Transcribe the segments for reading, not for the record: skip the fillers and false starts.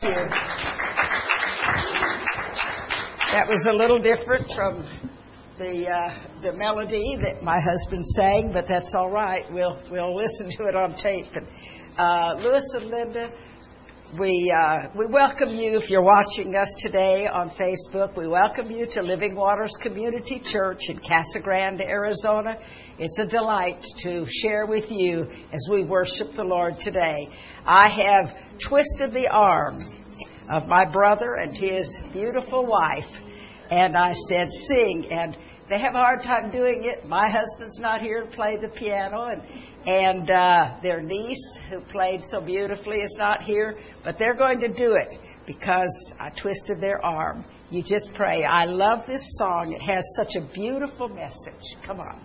you. That was a little different from the melody that my husband sang, but that's all right. We'll listen to it on tape. And Louis and Linda, we welcome you if you're watching us today on Facebook. We welcome you to Living Waters Community Church in Casa Grande, Arizona. It's a delight to share with you as we worship the Lord today. I have twisted the arm of my brother and his beautiful wife, and I said, sing. And they have a hard time doing it. My husband's not here to play the piano, and their niece, who played so beautifully, is not here. But they're going to do it because I twisted their arm. You just pray. I love this song. It has such a beautiful message. Come on.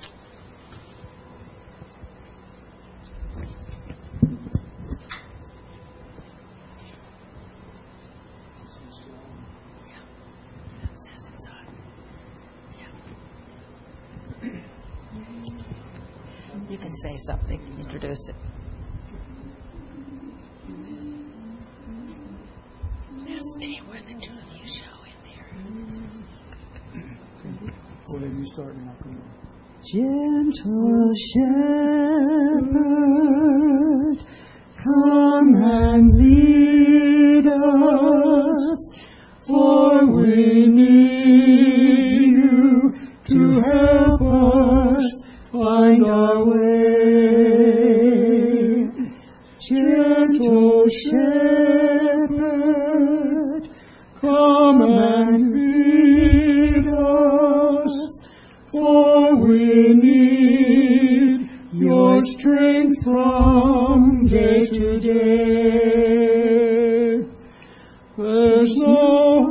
You can say something, introduce it. Now stay where the two of you show in there. Well, then you start now. Gentle shepherd, come and lead us, for we need you to help us find our way. Gentle shepherd, come and lead us, for we need your strength from day to day. There's no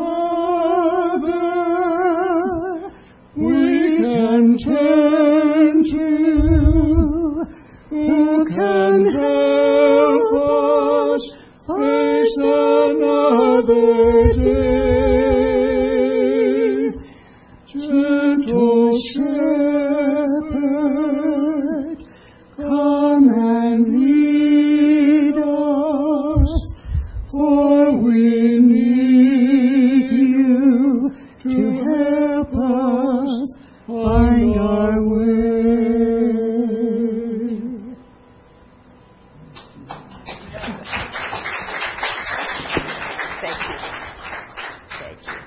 other we can turn to who can help us face another day. Gentle shepherd, come and lead us, for we need you to help us find our way. Thank you. Thank you.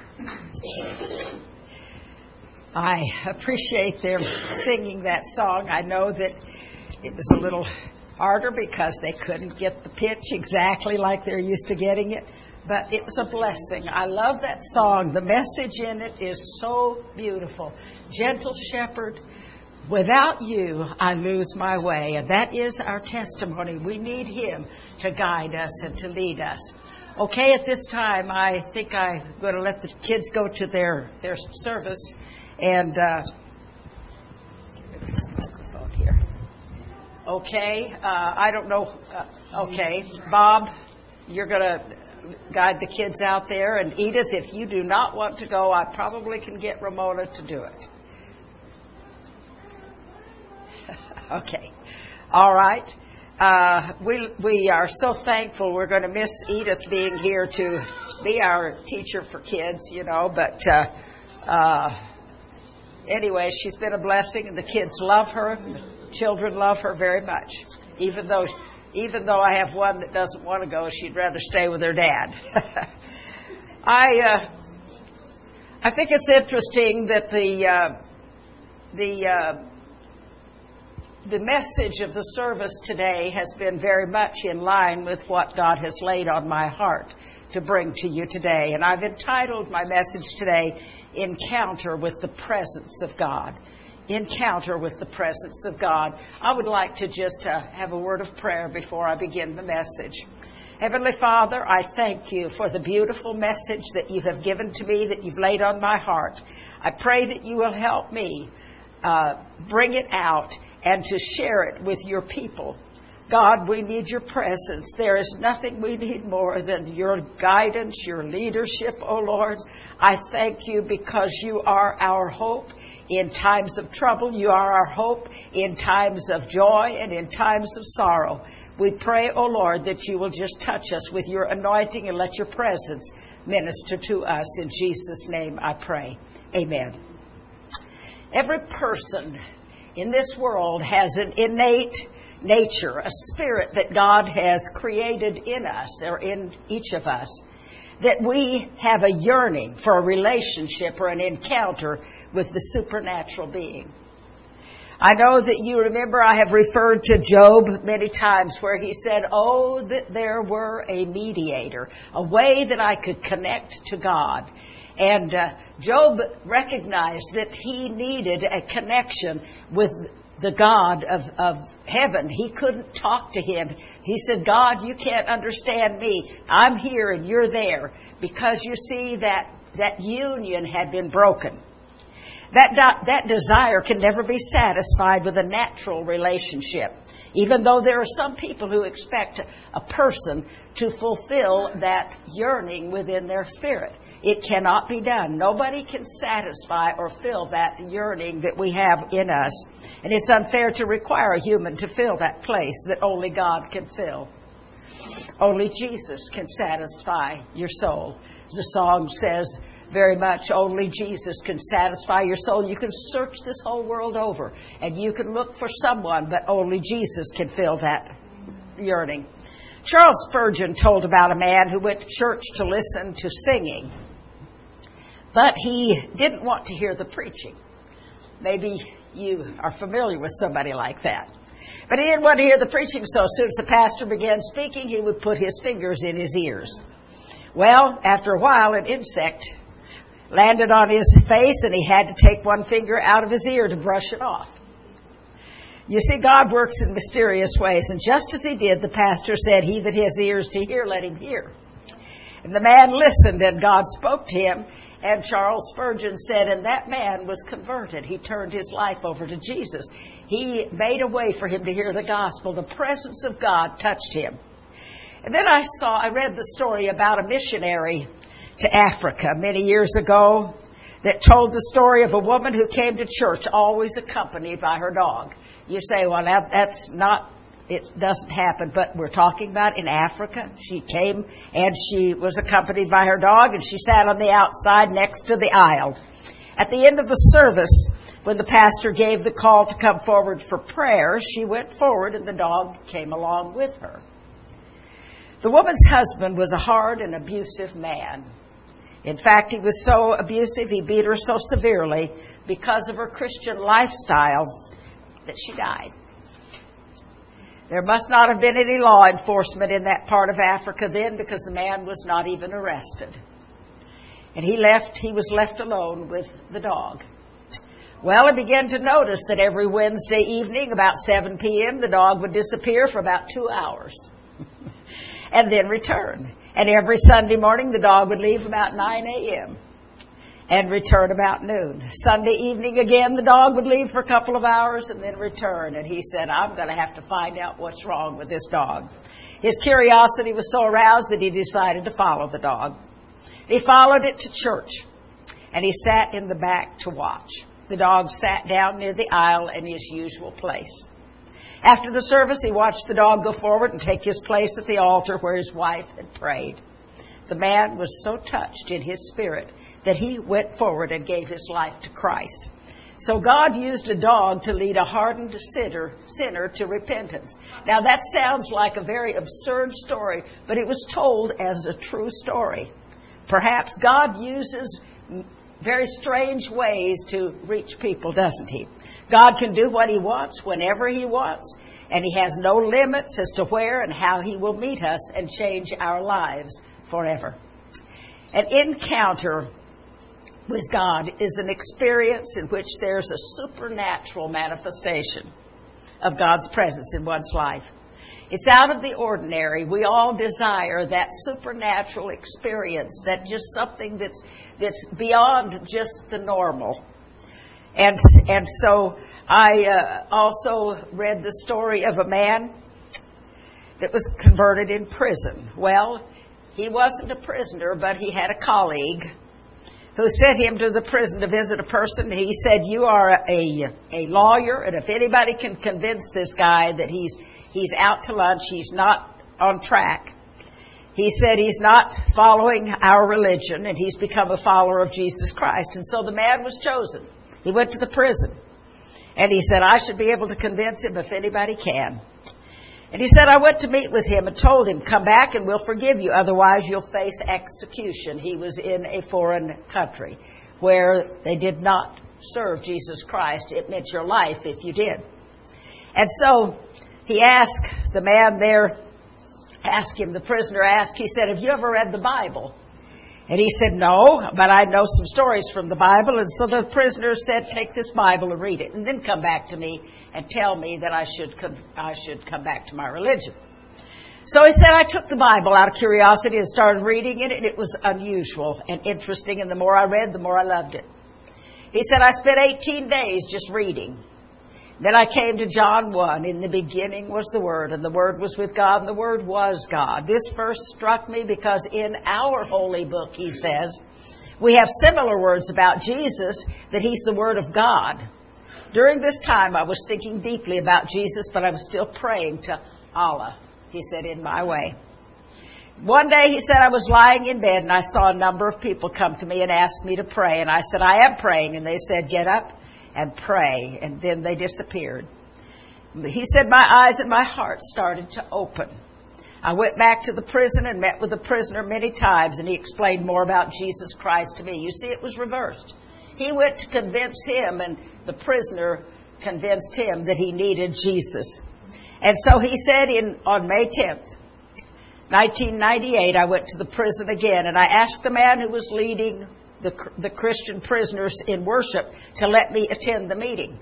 I appreciate their singing that song. I know that it was a little harder because they couldn't get the pitch exactly like they're used to getting it, but it was a blessing. I love that song. The message in it is so beautiful. Gentle shepherd, without you, I lose my way. And that is our testimony. We need him to guide us and to lead us. Okay, at this time, I think I'm going to let the kids go to their service. And this microphone here. Okay, I don't know. Okay, Bob, you're going to guide the kids out there. And Edith, if you do not want to go, I probably can get Ramona to do it. Okay. All right. We are so thankful. We're going to miss Edith being here to be our teacher for kids, you know. But anyway, she's been a blessing, and the kids love her. The children love her very much. Even though I have one that doesn't want to go, she'd rather stay with her dad. I think it's interesting that the message of the service today has been very much in line with what God has laid on my heart to bring to you today. And I've entitled my message today, Encounter with the Presence of God. Encounter with the presence of God. I would like to just have a word of prayer before I begin the message. Heavenly Father, I thank you for the beautiful message that you have given to me, that you've laid on my heart. I pray that you will help me bring it out and to share it with your people, God, we need your presence. There is nothing we need more than your guidance, your leadership, oh Lord. I thank you because you are our hope in times of trouble. You are our hope in times of joy and in times of sorrow. We pray, oh Lord, that you will just touch us with your anointing and let your presence minister to us. In Jesus' name I pray. Amen. Every person in this world has an innate nature, a spirit that God has created in us or in each of us, that we have a yearning for a relationship or an encounter with the supernatural being. I know that you remember I have referred to Job many times where he said, oh, that there were a mediator, a way that I could connect to God. And Job recognized that he needed a connection with the God of heaven. He couldn't talk to him. He said, God, you can't understand me. I'm here and you're there. Because you see that union had been broken. That desire can never be satisfied with a natural relationship. Even though there are some people who expect a person to fulfill that yearning within their spirit. It cannot be done. Nobody can satisfy or fill that yearning that we have in us. And it's unfair to require a human to fill that place that only God can fill. Only Jesus can satisfy your soul. The song says very much, only Jesus can satisfy your soul. You can search this whole world over and you can look for someone, but only Jesus can fill that yearning. Charles Spurgeon told about a man who went to church to listen to singing, but he didn't want to hear the preaching. Maybe you are familiar with somebody like that. But he didn't want to hear the preaching, so as soon as the pastor began speaking, he would put his fingers in his ears. Well, after a while, an insect landed on his face, and he had to take one finger out of his ear to brush it off. You see, God works in mysterious ways, and just as he did, the pastor said, he that has ears to hear, let him hear. And the man listened, and God spoke to him, and Charles Spurgeon said, and that man was converted. He turned his life over to Jesus. He made a way for him to hear the gospel. The presence of God touched him. And then I read the story about a missionary to Africa many years ago that told the story of a woman who came to church always accompanied by her dog. You say, well, that's not, it doesn't happen, but we're talking about in Africa. She came and she was accompanied by her dog, and she sat on the outside next to the aisle. At the end of the service, when the pastor gave the call to come forward for prayer, she went forward and the dog came along with her. The woman's husband was a hard and abusive man. In fact, he was so abusive, he beat her so severely because of her Christian lifestyle that she died. There must not have been any law enforcement in that part of Africa then, because the man was not even arrested. And he was left alone with the dog. Well, I began to notice that every Wednesday evening about 7 p.m. the dog would disappear for about 2 hours and then return. And every Sunday morning, the dog would leave about 9 a.m. and return about noon. Sunday evening again, the dog would leave for a couple of hours and then return. And he said, I'm going to have to find out what's wrong with this dog. His curiosity was so aroused that he decided to follow the dog. He followed it to church, and he sat in the back to watch. The dog sat down near the aisle in his usual place. After the service, he watched the dog go forward and take his place at the altar where his wife had prayed. The man was so touched in his spirit that he went forward and gave his life to Christ. So God used a dog to lead a hardened sinner to repentance. Now that sounds like a very absurd story, but it was told as a true story. Perhaps God uses very strange ways to reach people, doesn't he? God can do what he wants, whenever he wants, and he has no limits as to where and how he will meet us and change our lives forever. An encounter with God is an experience in which there's a supernatural manifestation of God's presence in one's life. It's out of the ordinary. We all desire that supernatural experience, that just something that's beyond just the normal. And so I also read the story of a man that was converted in prison. Well, he wasn't a prisoner, but he had a colleague who sent him to the prison to visit a person. He said, you are a lawyer, and if anybody can convince this guy that he's out to lunch, he's not on track. He said he's not following our religion, and he's become a follower of Jesus Christ. And so the man was chosen. He went to the prison, and he said, I should be able to convince him if anybody can. And he said, I went to meet with him and told him, come back and we'll forgive you. Otherwise, you'll face execution. He was in a foreign country where they did not serve Jesus Christ. It meant your life if you did. And so he asked the man there, the prisoner asked, he said, have you ever read the Bible? And he said, no, but I know some stories from the Bible. And so the prisoner said, take this Bible and read it, and then come back to me and tell me that I should come back to my religion. So he said, I took the Bible out of curiosity and started reading it, and it was unusual and interesting. And the more I read, the more I loved it. He said, I spent 18 days just reading. Then I came to John 1. In the beginning was the Word, and the Word was with God, and the Word was God. This verse struck me because in our holy book, he says, we have similar words about Jesus, that he's the Word of God. During this time, I was thinking deeply about Jesus, but I was still praying to Allah, he said, in my way. One day, he said, I was lying in bed, and I saw a number of people come to me and ask me to pray. And I said, I am praying. And they said, get up and pray, and then they disappeared. He said, my eyes and my heart started to open. I went back to the prison and met with the prisoner many times, and he explained more about Jesus Christ to me. You see, it was reversed. He went to convince him, and the prisoner convinced him that he needed Jesus. And so he said on May 10th, 1998, I went to the prison again, and I asked the man who was leading the Christian prisoners in worship to let me attend the meeting.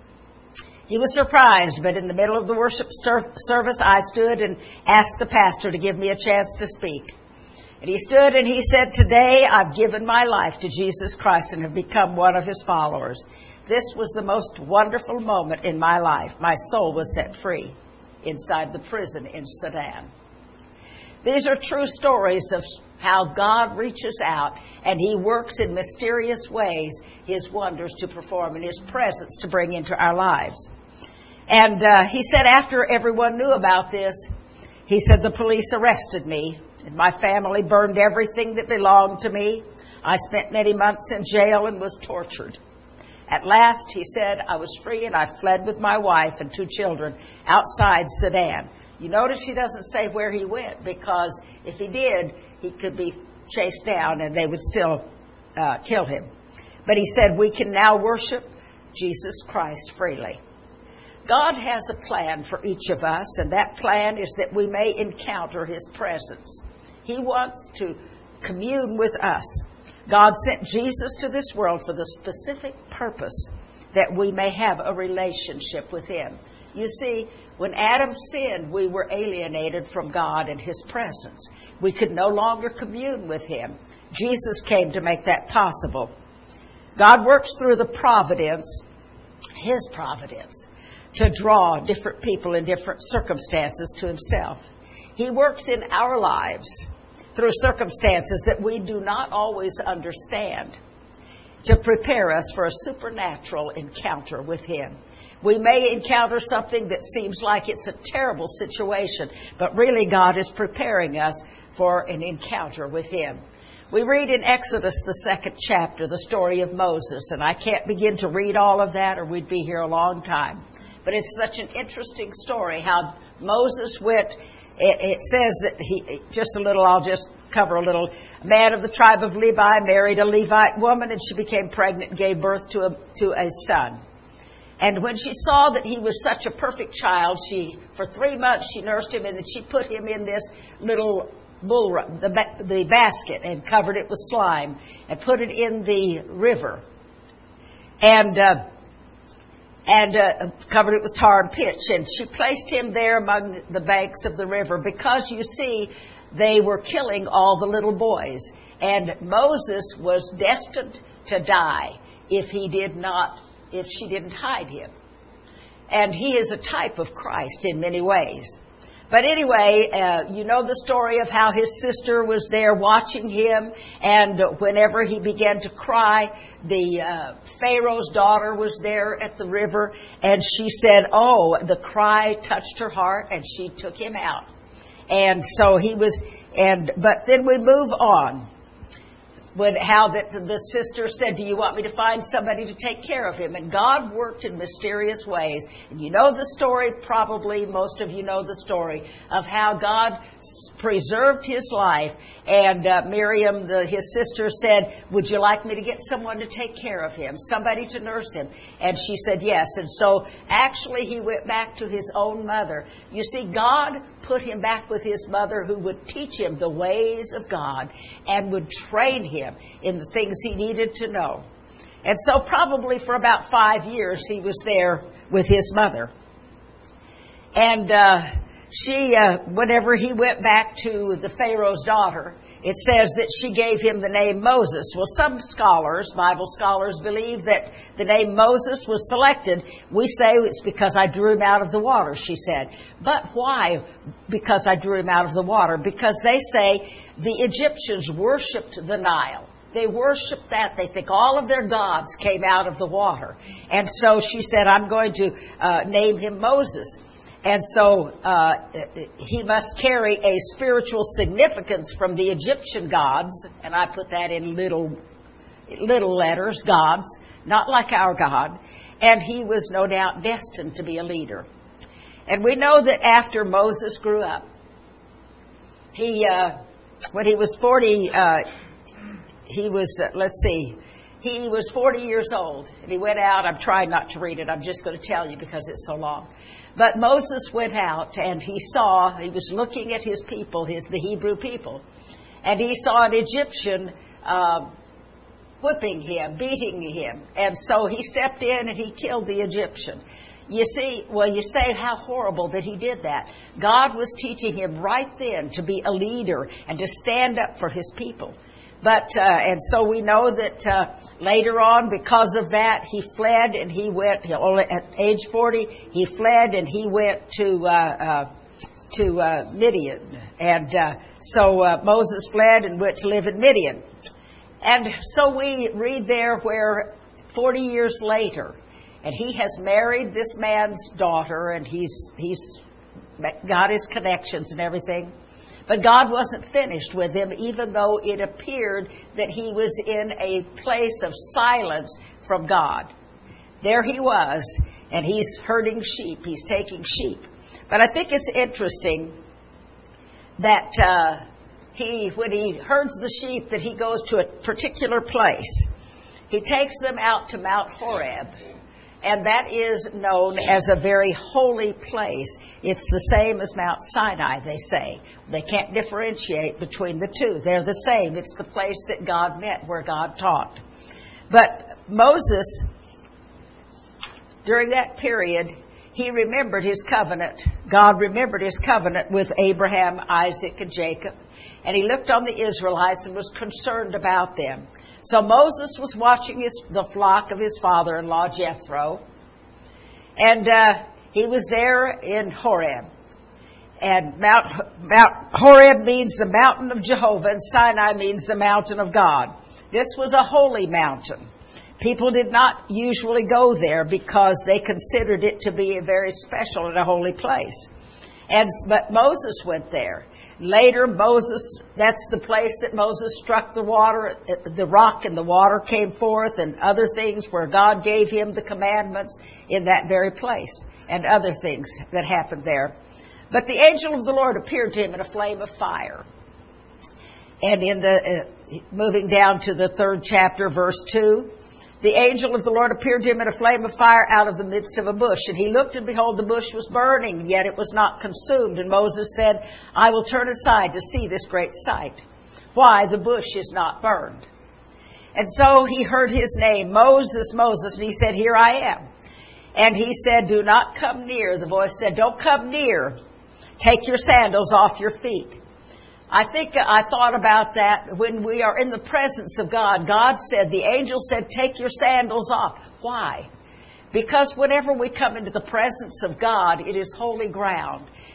He was surprised, but in the middle of the worship service, I stood and asked the pastor to give me a chance to speak. And he stood and he said, today I've given my life to Jesus Christ and have become one of his followers. This was the most wonderful moment in my life. My soul was set free inside the prison in Sudan. These are true stories of how God reaches out and he works in mysterious ways his wonders to perform and his presence to bring into our lives. And he said after everyone knew about this, he said the police arrested me and my family burned everything that belonged to me. I spent many months in jail and was tortured. At last, he said, I was free and I fled with my wife and 2 children outside Sudan. You notice he doesn't say where he went, because if he did, he could be chased down and they would still kill him. But he said, we can now worship Jesus Christ freely. God has a plan for each of us, and that plan is that we may encounter his presence. He wants to commune with us. God sent Jesus to this world for the specific purpose that we may have a relationship with him. You see, when Adam sinned, we were alienated from God and his presence. We could no longer commune with him. Jesus came to make that possible. God works through the providence, his providence, to draw different people in different circumstances to himself. He works in our lives through circumstances that we do not always understand to prepare us for a supernatural encounter with him. We may encounter something that seems like it's a terrible situation, but really God is preparing us for an encounter with him. We read in Exodus, the 2nd chapter, the story of Moses, and I can't begin to read all of that or we'd be here a long time. But it's such an interesting story how Moses went. It says that I'll just cover a little. A man of the tribe of Levi married a Levite woman, and she became pregnant and gave birth to a son. And when she saw that he was such a perfect child, for 3 months she nursed him, and then she put him in this little the basket and covered it with slime and put it in the river and covered it with tar and pitch. And she placed him there among the banks of the river because, you see, they were killing all the little boys. And Moses was destined to die if she didn't hide him. And he is a type of Christ in many ways. But anyway, you know the story of how his sister was there watching him, and whenever he began to cry, the Pharaoh's daughter was there at the river, and she said, oh, the cry touched her heart, and she took him out. And so he was, but then we move on. How the sister said, do you want me to find somebody to take care of him? And God worked in mysterious ways. And you know the story, probably most of you know the story, of how God preserved his life. And Miriam, his sister, said, would you like me to get someone to take care of him, somebody to nurse him? And she said yes. And so actually he went back to his own mother. You see, God put him back with his mother, who would teach him the ways of God and would train him in the things he needed to know. And so probably for about 5 years he was there with his mother. And she, whenever he went back to the Pharaoh's daughter, it says that she gave him the name Moses. Well, some scholars, Bible scholars, believe that the name Moses was selected. We say it's because I drew him out of the water, she said. But why because I drew him out of the water? Because they say the Egyptians worshipped the Nile. They worshiped that. They think all of their gods came out of the water. And so she said, I'm going to name him Moses. And so he must carry a spiritual significance from the Egyptian gods, and I put that in little letters, gods, not like our God. And he was no doubt destined to be a leader. And we know that after Moses grew up, when he was 40, he was 40 years old, and he went out. I'm trying not to read it. I'm just going to tell you because it's so long. But Moses went out, and he was looking at his people, the Hebrew people, and he saw an Egyptian whipping him, beating him. And so he stepped in and he killed the Egyptian. You see, you say how horrible that he did that. God was teaching him right then to be a leader and to stand up for his people. But, and so we know that later on, because of that, he fled and he went, at age 40, he fled and he went to Midian. And so Moses fled and went to live in Midian. And so we read there where 40 years later, and he has married this man's daughter, and he's got his connections and everything. But God wasn't finished with him, even though it appeared that he was in a place of silence from God. There he was, and he's herding sheep. He's taking sheep. But I think it's interesting that when he herds the sheep, that he goes to a particular place. He takes them out to Mount Horeb. And that is known as a very holy place. It's the same as Mount Sinai, they say. They can't differentiate between the two. They're the same. It's the place that God met, where God taught. But Moses, during that period, he remembered his covenant. God remembered his covenant with Abraham, Isaac, and Jacob. And he looked on the Israelites and was concerned about them. So Moses was watching the flock of his father-in-law, Jethro. And he was there in Horeb. And Mount Horeb means the mountain of Jehovah, and Sinai means the mountain of God. This was a holy mountain. People did not usually go there because they considered it to be a very special and a holy place. But Moses went there. Later, that's the place that Moses struck the rock, and the water came forth, and other things where God gave him the commandments in that very place, and other things that happened there. But the angel of the Lord appeared to him in a flame of fire. And moving down to the 3rd chapter, verse 2, the angel of the Lord appeared to him in a flame of fire out of the midst of a bush. And he looked, and behold, the bush was burning, yet it was not consumed. And Moses said, I will turn aside to see this great sight, why the bush is not burned. And so he heard his name, Moses, Moses, and he said, here I am. And he said, do not come near. The voice said, don't come near. Take your sandals off your feet. I thought about that when we are in the presence of God. The angel said, take your sandals off. Why? Because whenever we come into the presence of God, it is holy ground.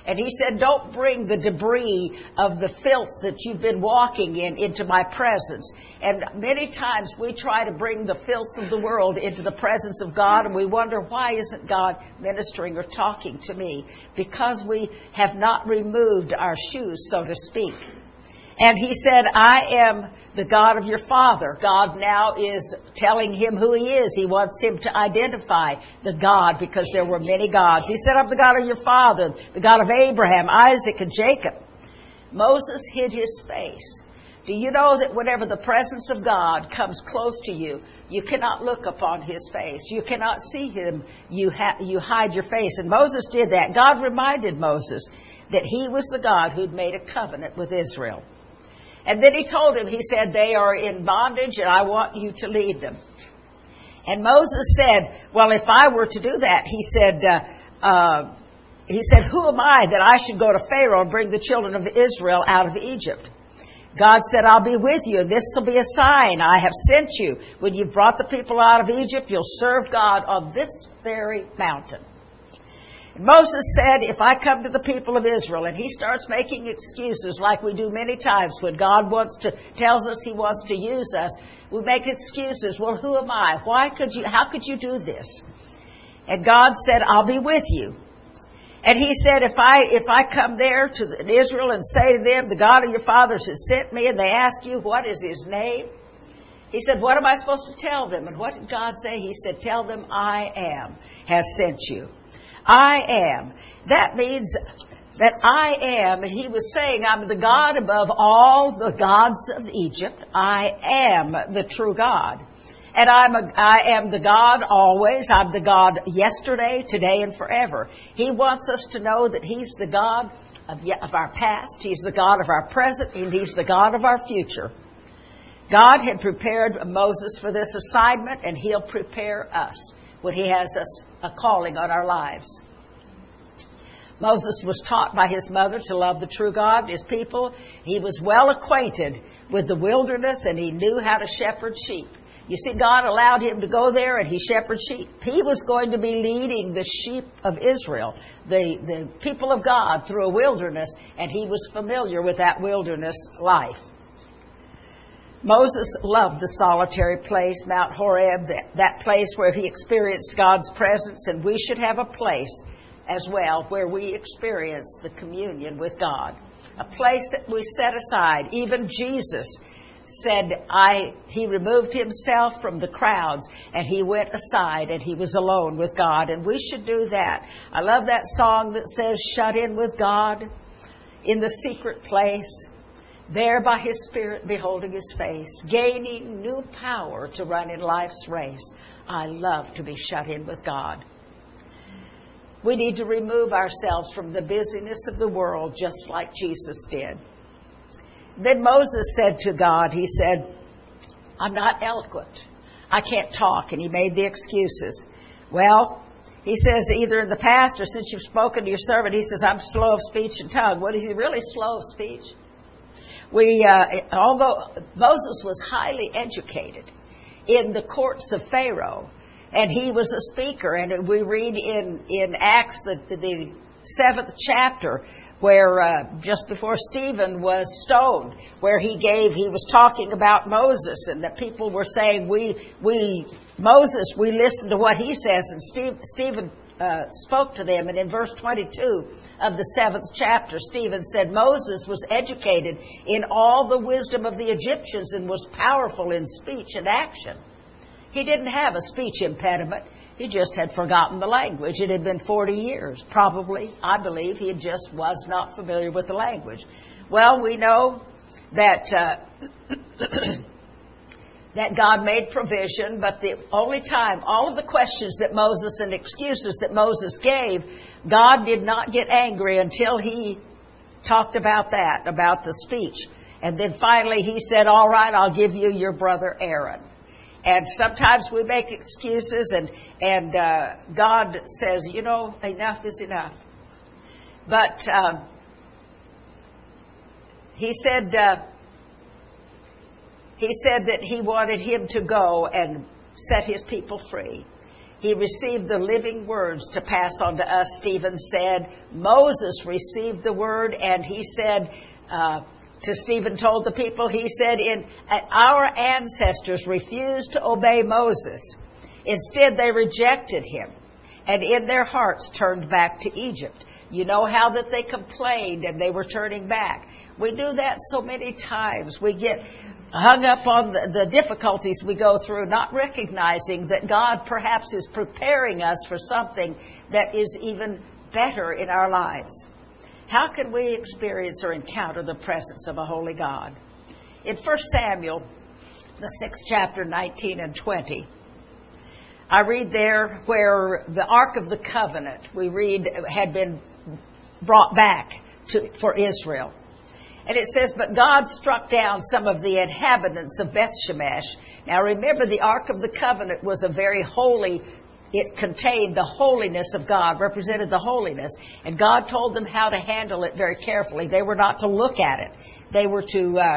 And he said, don't bring the debris of the filth that you've been walking in into my presence. And many times we try to bring the filth of the world into the presence of God, and we wonder, why isn't God ministering or talking to me? Because we have not removed our shoes, so to speak. And he said, I am the God of your father. God now is telling him who he is. He wants him to identify the God, because there were many gods. He said, I'm the God of your father, the God of Abraham, Isaac, and Jacob. Moses hid his face. Do you know that whenever the presence of God comes close to you, you cannot look upon his face. You cannot see him. You hide your face. And Moses did that. God reminded Moses that he was the God who'd made a covenant with Israel. And then he told him, he said, they are in bondage and I want you to lead them. And Moses said, well, if I were to do that, he said, who am I that I should go to Pharaoh and bring the children of Israel out of Egypt? God said, I'll be with you. This will be a sign. I have sent you. When you've brought the people out of Egypt, you'll serve God on this very mountain. Moses said, if I come to the people of Israel, and he starts making excuses like we do many times when God tells us he wants to use us, we make excuses. Well, who am I? How could you do this? And God said, I'll be with you. And he said, if I come there to Israel and say to them, the God of your fathers has sent me, and they ask you, what is his name? He said, what am I supposed to tell them? And what did God say? He said, tell them I am has sent you. I am. That means that I am, and he was saying, I'm the God above all the gods of Egypt. I am the true God. And I am the God always. I'm the God yesterday, today, and forever. He wants us to know that he's the God of our past, he's the God of our present, and he's the God of our future. God had prepared Moses for this assignment, and he'll prepare us when he has a calling on our lives. Moses was taught by his mother to love the true God, his people. He was well acquainted with the wilderness, and he knew how to shepherd sheep. You see, God allowed him to go there, and he shepherded sheep. He was going to be leading the sheep of Israel, the people of God, through a wilderness, and he was familiar with that wilderness life. Moses loved the solitary place, Mount Horeb, that place where he experienced God's presence, and we should have a place as well where we experience the communion with God, a place that we set aside. Even Jesus said, he removed himself from the crowds, and he went aside, and he was alone with God, and we should do that. I love that song that says, shut in with God in the secret place, there by his Spirit beholding his face, gaining new power to run in life's race. I love to be shut in with God. We need to remove ourselves from the busyness of the world, just like Jesus did. Then Moses said to God, he said, I'm not eloquent. I can't talk. And he made the excuses. Well, he says, either in the past or since you've spoken to your servant, he says, I'm slow of speech and tongue. What, is he really slow of speech? Although Moses was highly educated in the courts of Pharaoh, and he was a speaker, and we read in Acts, the 7th chapter, where just before Stephen was stoned, where he was talking about Moses, and that people were saying, Moses, we listen to what he says, and Stephen spoke to them, and in verse 22 of the 7th chapter, Stephen said, Moses was educated in all the wisdom of the Egyptians and was powerful in speech and action. He didn't have a speech impediment. He just had forgotten the language. It had been 40 years. Probably, I believe, he just was not familiar with the language. Well, we know that that God made provision, but the only time, all of the questions that Moses and excuses that Moses gave, God did not get angry until he talked about that, about the speech. And then finally he said, all right, I'll give you your brother Aaron. And sometimes we make excuses, and God says, enough is enough. But he said that he wanted him to go and set his people free. He received the living words to pass on to us, Stephen said. Moses received the word, and he said, to Stephen told the people, he said, our ancestors refused to obey Moses. Instead, they rejected him, and in their hearts turned back to Egypt. You know how that they complained and they were turning back. We do that so many times. We get hung up on the difficulties we go through, not recognizing that God perhaps is preparing us for something that is even better in our lives. How can we experience or encounter the presence of a holy God? In 1 Samuel, the 6th chapter, 19 and 20, I read there where the Ark of the Covenant, we read, had been brought back for Israel. And it says, but God struck down some of the inhabitants of Bethshemesh. Now remember, the Ark of the Covenant was a very holy, it contained the holiness of God, represented the holiness. And God told them how to handle it very carefully. They were not to look at it. They were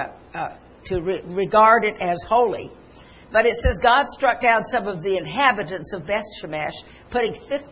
to regard it as holy. But it says God struck down some of the inhabitants of Bethshemesh, putting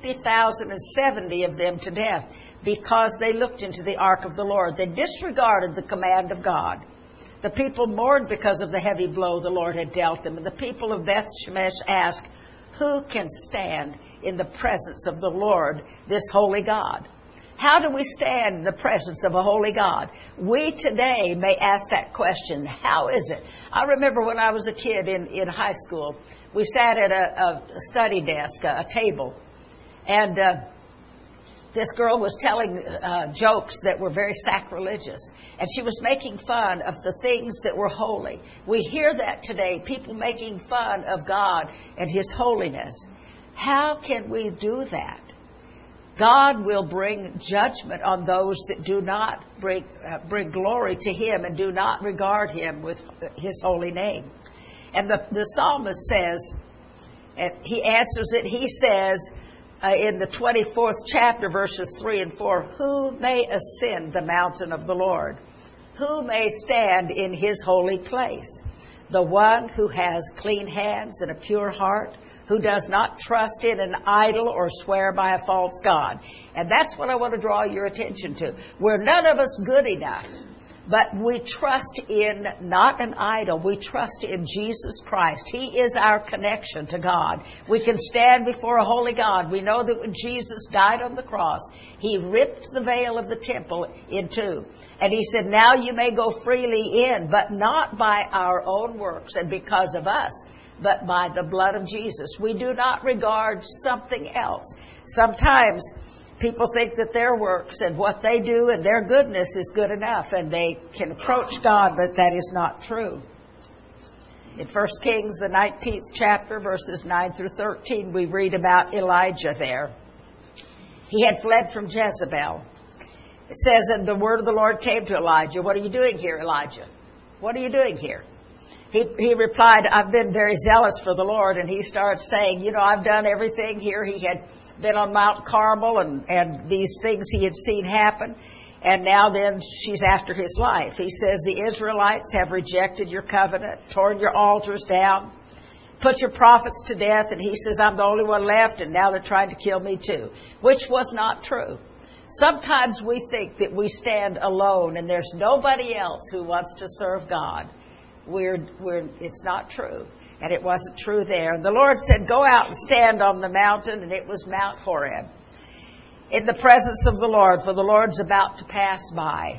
50,070 of them to death because they looked into the ark of the Lord. They disregarded the command of God. The people mourned because of the heavy blow the Lord had dealt them. And the people of Bethshemesh asked, who can stand in the presence of the Lord, this holy God? How do we stand in the presence of a holy God? We today may ask that question. How is it? I remember when I was a kid in high school, we sat at a study desk, a table, and this girl was telling jokes that were very sacrilegious, and she was making fun of the things that were holy. We hear that today, people making fun of God and His holiness. How can we do that? God will bring judgment on those that do not bring glory to Him and do not regard Him with His holy name. And the psalmist says, and he answers it, he says in the 24th chapter, verses 3 and 4, who may ascend the mountain of the Lord? Who may stand in His holy place? The one who has clean hands and a pure heart, who does not trust in an idol or swear by a false god. And that's what I want to draw your attention to. We're none of us good enough, but we trust in not an idol. We trust in Jesus Christ. He is our connection to God. We can stand before a holy God. We know that when Jesus died on the cross, He ripped the veil of the temple in two. And He said, now you may go freely in, but not by our own works and because of us, but by the blood of Jesus. We do not regard something else. Sometimes people think that their works and what they do and their goodness is good enough, and they can approach God, but that is not true. In 1 Kings, the 19th chapter, verses 9 through 13, we read about Elijah there. He had fled from Jezebel. It says, and the word of the Lord came to Elijah. What are you doing here, Elijah? What are you doing here? He replied, I've been very zealous for the Lord. And he starts saying, I've done everything here. He had been on Mount Carmel and these things he had seen happen. And now then she's after his life. He says, the Israelites have rejected your covenant, torn your altars down, put your prophets to death. And he says, I'm the only one left, and now they're trying to kill me too, which was not true. Sometimes we think that we stand alone and there's nobody else who wants to serve God. It's not true. And it wasn't true there. And the Lord said, go out and stand on the mountain, and it was Mount Horeb, in the presence of the Lord, for the Lord's about to pass by.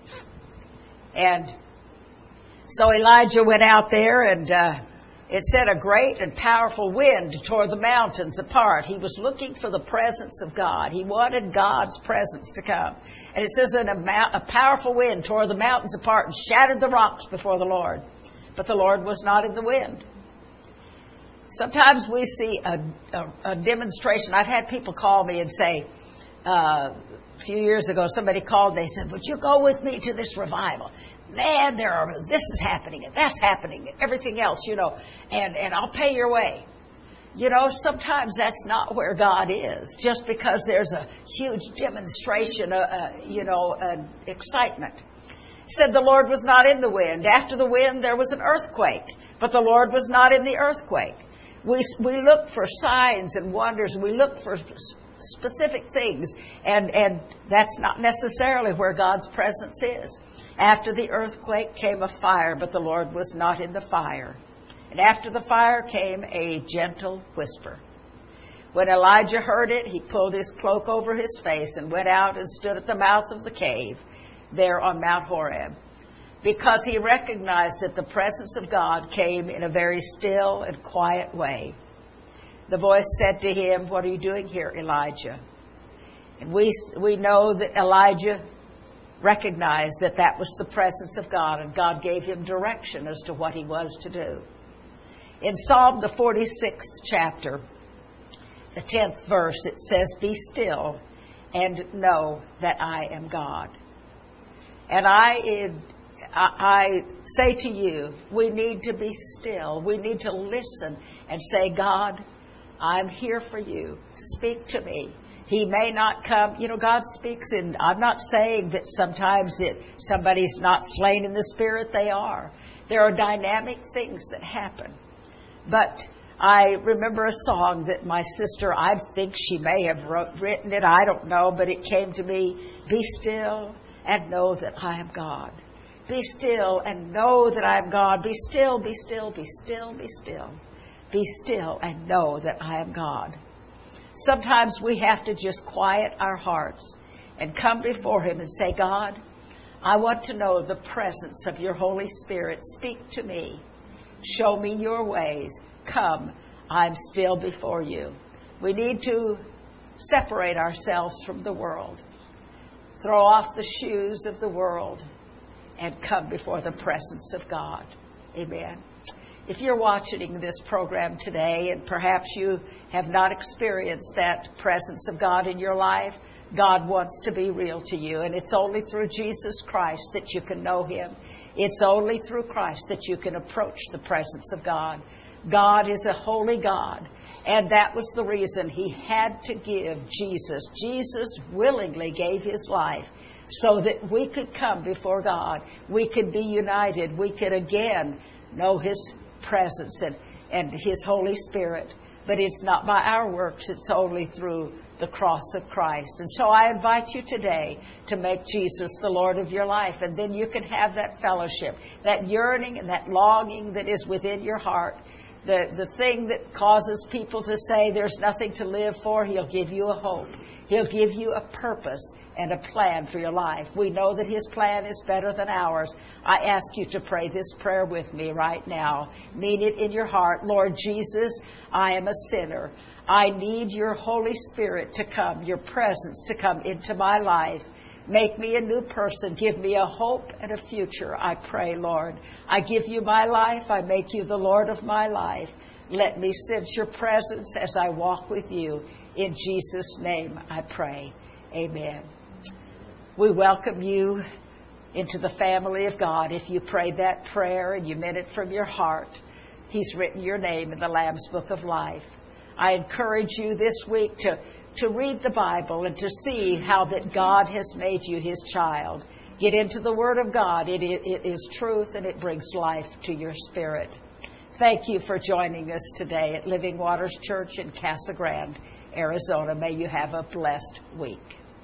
And so Elijah went out there, and it said a great and powerful wind tore the mountains apart. He was looking for the presence of God. He wanted God's presence to come. And it says that a powerful wind tore the mountains apart and shattered the rocks before the Lord. But the Lord was not in the wind. Sometimes we see a demonstration. I've had people call me and say, a few years ago, somebody called, they said, would you go with me to this revival? Man, this is happening and that's happening and everything else, and I'll pay your way. Sometimes that's not where God is, just because there's a huge demonstration, an excitement. Said the Lord was not in the wind. After the wind, there was an earthquake, but the Lord was not in the earthquake. We look for signs and wonders. We look for specific things, and that's not necessarily where God's presence is. After the earthquake came a fire, but the Lord was not in the fire. And after the fire came a gentle whisper. When Elijah heard it, he pulled his cloak over his face and went out and stood at the mouth of the cave there on Mount Horeb, because he recognized that the presence of God came in a very still and quiet way. The voice said to him, "What are you doing here, Elijah?" And we know that Elijah recognized that that was the presence of God, and God gave him direction as to what he was to do. In Psalm, the 46th chapter, the 10th verse, it says, "Be still and know that I am God." And I say to you, we need to be still. We need to listen and say, "God, I'm here for you. Speak to me." He may not come. God speaks in, I'm not saying that sometimes somebody's not slain in the spirit. They are. There are dynamic things that happen. But I remember a song that my sister, I think she may have written it, I don't know, but it came to me, "Be still and know that I am God. Be still and know that I am God. Be still, be still, be still, be still. Be still and know that I am God." Sometimes we have to just quiet our hearts and come before Him and say, "God, I want to know the presence of your Holy Spirit. Speak to me. Show me your ways. Come, I'm still before you." We need to separate ourselves from the world, throw off the shoes of the world, and come before the presence of God. Amen. If you're watching this program today and perhaps you have not experienced that presence of God in your life, God wants to be real to you. And it's only through Jesus Christ that you can know Him. It's only through Christ that you can approach the presence of God. God is a holy God. And that was the reason He had to give Jesus. Jesus willingly gave His life so that we could come before God. We could be united. We could again know His presence and His Holy Spirit. But it's not by our works. It's only through the cross of Christ. And so I invite you today to make Jesus the Lord of your life. And then you can have that fellowship, that yearning and that longing that is within your heart. The thing that causes people to say there's nothing to live for, He'll give you a hope. He'll give you a purpose and a plan for your life. We know that His plan is better than ours. I ask you to pray this prayer with me right now. Mean it in your heart. Lord Jesus, I am a sinner. I need your Holy Spirit to come, your presence to come into my life. Make me a new person. Give me a hope and a future, I pray, Lord. I give you my life. I make you the Lord of my life. Let me sense your presence as I walk with you. In Jesus' name I pray. Amen. We welcome you into the family of God. If you prayed that prayer and you meant it from your heart, He's written your name in the Lamb's Book of Life. I encourage you this week to read the Bible and to see how that God has made you His child. Get into the Word of God. It is truth and it brings life to your spirit. Thank you for joining us today at Living Waters Church in Casa Grande, Arizona. May you have a blessed week.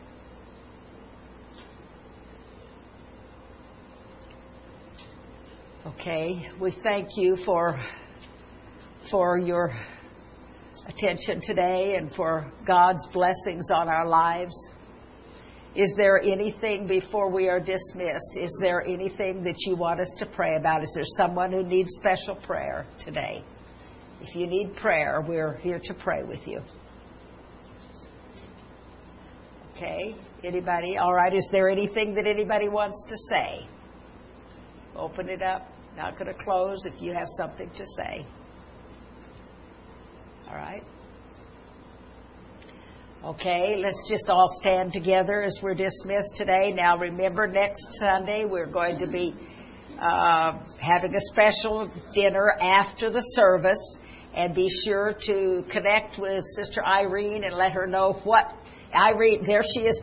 Okay, we thank you for your attention today and for God's blessings on our lives. Is there anything before we are dismissed? Is there anything that you want us to pray about? Is there someone who needs special prayer today? If you need prayer, we're here to pray with you. Okay, anybody? All right, is there anything that anybody wants to say? Open it up. Not going to close if you have something to say. All right. Okay, let's just all stand together as we're dismissed today. Now remember, next Sunday we're going to be having a special dinner after the service. And be sure to connect with Sister Irene and let her know what... Irene, there she is.